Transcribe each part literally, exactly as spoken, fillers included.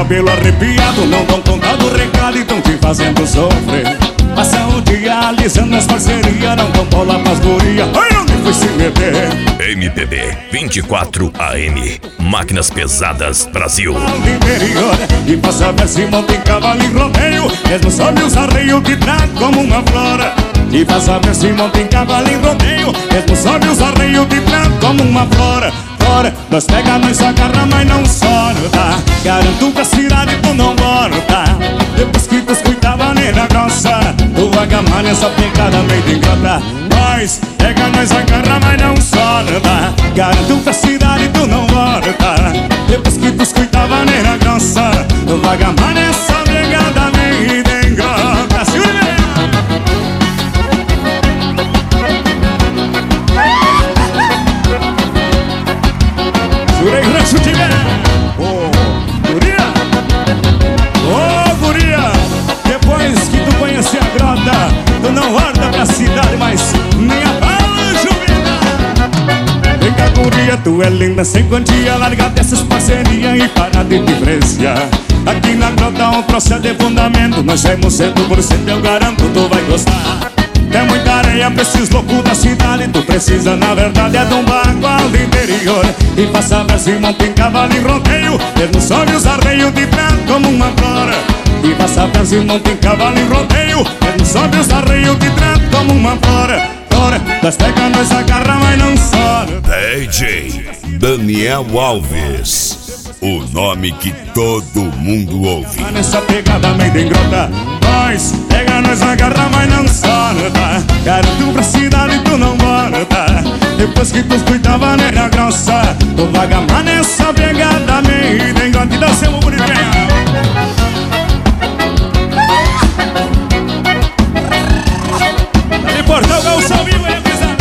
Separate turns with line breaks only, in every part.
cabelo arrepiado, não dão conta do recado e tão te fazendo sofrer. Passa o dia alisando as parcerias, não dão bola pras gurias. Ai, onde foi se meter?
M P B vinte e quatro A M, Máquinas Pesadas Brasil.
Do interior, e passa ver se monta em cavalo em rodeio, mesmo sobe os arreios que traz como uma flora. E passa ver se monta em cavalo em rodeio, mesmo sobe os arreios que traz como uma flora. Fora, nós pega, nós agarra, mas não solta. Garanto que a cidade tu não volta. Depois que tu escuta a maneira grossa, tu vai gamar nessa pegada meio de ingrata. Nós pega, nós agarra, mas não solta. Garanto que a cidade tu não volta. Depois que tu escuta a maneira grossa, tu vai gamar nessa pegada meio de ingrata. Jurei rancho tiver. Ô, guria. Ô, guria. Depois que tu conhecer a grota, tu não volta pra cidade, mas nem a bala juvena. Vem cá, guria, tu é linda sem quantia. Larga dessas parcerias e para de diferenciar. Aqui na grota um processo de fundamento. Nós temos cem por cento, eu garanto, tu vai gostar. Tem muita areia pra esses loucos da cidade. Tu precisa, na verdade, é de um bagual do interior. E passa ver se monta em cavalo em rodeio, mesmo sobe os arreios de trás como uma flora. E passa ver se monta em cavalo em rodeio, mesmo sobe os arreios de trás como uma flora. Flora, nós pega, nós agarra, mas não sobe.
D J Daniel Alves, o nome que todo mundo ouve.
Nessa pegada meio de grota, nós pega, nós agarra, mas não solta. Garanto pra cidade tu não volta. Depois que tu escuta a maneira grossa, tu vai gamar nessa pegada meio de grota. E dá seu bonitinho. Dá Portugal, o som vivo aí, pisar.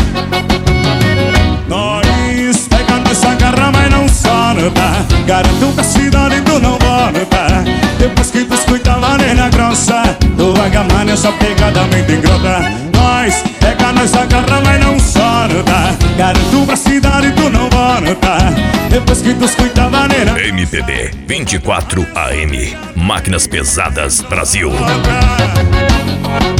Nós pega, nós agarra, mas não solta. Garanto pra cidade tu não volta. Depois que tu escuta a maneira grossa, tu vai gamar nessa pegada meio de grota. Nós pega, nós agarra, mas não solta. Garanto pra cidade tu não volta. Depois que tu escuta a maneira
M P B vinte e quatro A M, Máquinas Pesadas Brasil.
volta.